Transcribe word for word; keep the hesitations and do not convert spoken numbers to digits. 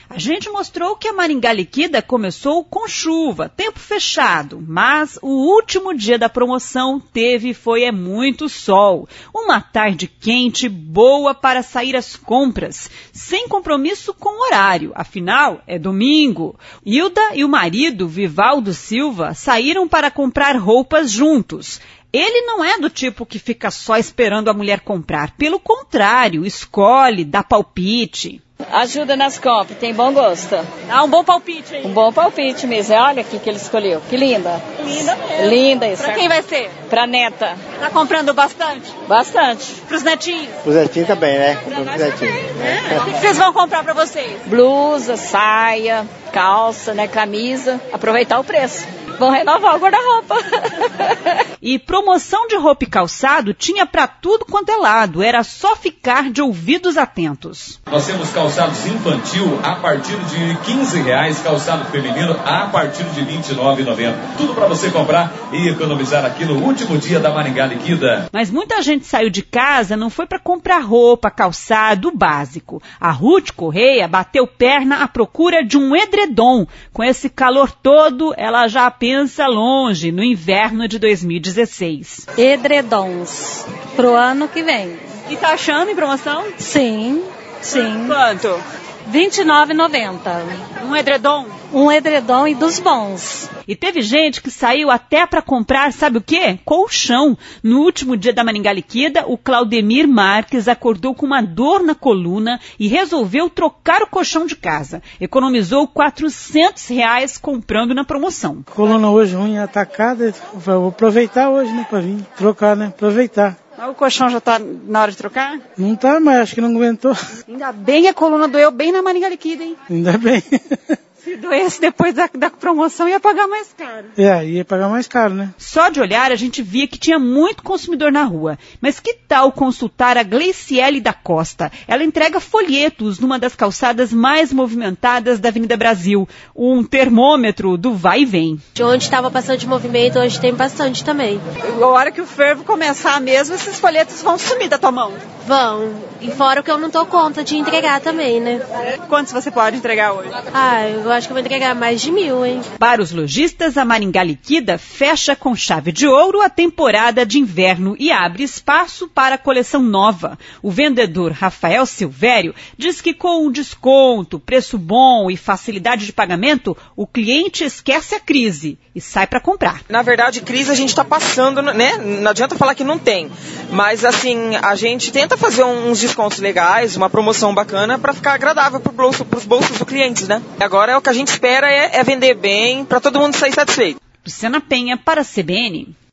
A gente mostrou que a Maringá Liquida começou com chuva, tempo fechado, mas o último dia da promoção teve e foi é muito sol. Uma tarde quente, boa para sair às compras, sem compromisso com o horário, afinal é domingo. Hilda e o marido, Vivaldo Silva, saíram para comprar roupas juntos. Ele não é do tipo que fica só esperando a mulher comprar. Pelo contrário, escolhe, dá palpite. Ajuda nas compras, tem bom gosto. Dá um bom palpite aí. Um bom palpite mesmo. Olha aqui que ele escolheu. Que linda. Linda mesmo. Linda isso. Pra quem vai ser? Pra neta. Tá comprando bastante? Bastante. Pros netinhos? Os netinhos também, né? Pra nós também, né? O que vocês vão comprar pra vocês? Blusa, saia, calça, né, camisa. Aproveitar o preço. Vão renovar o guarda-roupa. E promoção de roupa e calçado tinha pra tudo quanto é lado. Era só ficar de ouvidos atentos. Nós temos calçados infantil a partir de quinze reais, calçado feminino a partir de vinte e nove reais e noventa centavos. Tudo para você comprar e economizar aqui no último dia da Maringá Liquida. Mas muita gente saiu de casa, não foi para comprar roupa, calçado, básico. A Ruth Correia bateu perna à procura de um edredom. Com esse calor todo, ela já pensa longe, no inverno de dois mil e dezesseis. Edredons, pro ano que vem. E tá achando em promoção? Sim, sim. Quanto? vinte e nove reais e noventa centavos. Um edredom? Um edredom e dos bons. E teve gente que saiu até para comprar, sabe o quê? Colchão. No último dia da Maringá Liquida, o Claudemir Marques acordou com uma dor na coluna e resolveu trocar o colchão de casa. Economizou quatrocentos reais comprando na promoção. Coluna hoje ruim, atacada, vou aproveitar hoje, né, para vir trocar, né, aproveitar. O colchão já tá na hora de trocar? Não tá, mas acho que não aguentou. Ainda bem a coluna doeu bem na Maringá Liquida, hein? Ainda bem. Se doesse depois da, da promoção, ia pagar mais caro. É, ia pagar mais caro, né? Só de olhar, a gente via que tinha muito consumidor na rua. Mas que tal consultar a Gleiciele da Costa? Ela entrega folhetos numa das calçadas mais movimentadas da Avenida Brasil. Um termômetro do vai e vem. De onde estava bastante movimento, hoje tem bastante também. A hora que o fervo começar mesmo, esses folhetos vão sumir da tua mão. Vão. E fora que eu não dou conta de entregar também, né? Quantos você pode entregar hoje? Ah, eu acho que eu vou entregar mais de mil, hein? Para os lojistas, a Maringá Liquida fecha com chave de ouro a temporada de inverno e abre espaço para a coleção nova. O vendedor Rafael Silvério diz que com o desconto, preço bom e facilidade de pagamento, o cliente esquece a crise e sai para comprar. Na verdade, crise a gente está passando, né? Não adianta falar que não tem. Mas, assim, a gente tenta fazer uns descontos legais, uma promoção bacana para ficar agradável para bolso, os bolsos dos clientes, né? Agora é o que a gente espera é, é vender bem para todo mundo sair satisfeito. Luciana Penha para a C B N.